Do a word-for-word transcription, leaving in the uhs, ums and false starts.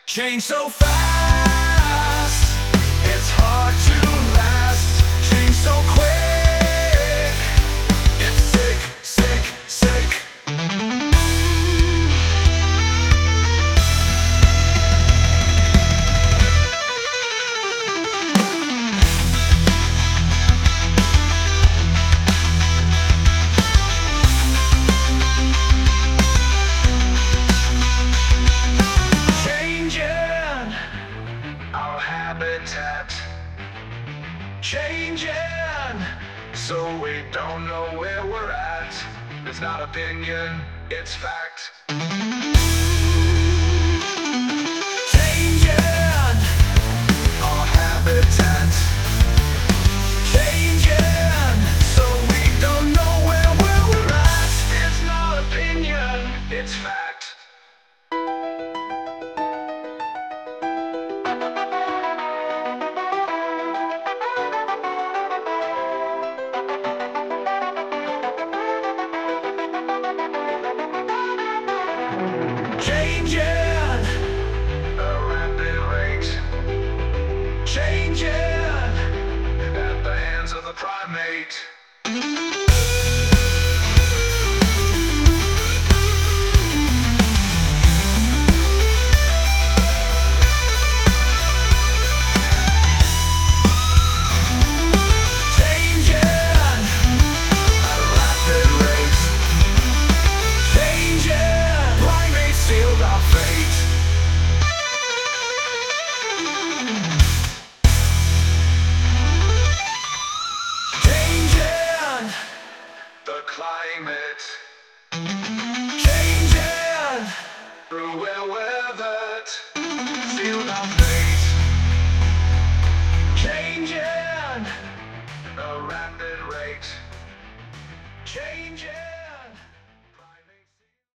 Change so fast, it's hard to last. Change so quick, it's sick, sick, sick. Changing our habitat, changing so we don't know where we're at. It's not opinion, it's fact. Changing our habitat, changing so we don't know where, where we're at. It's not opinion, it's fact. Changing a rapid rate, changing at the hands of the primate. Climate changing through where weathered, sealed our fate. Changing at a rapid rate, changing.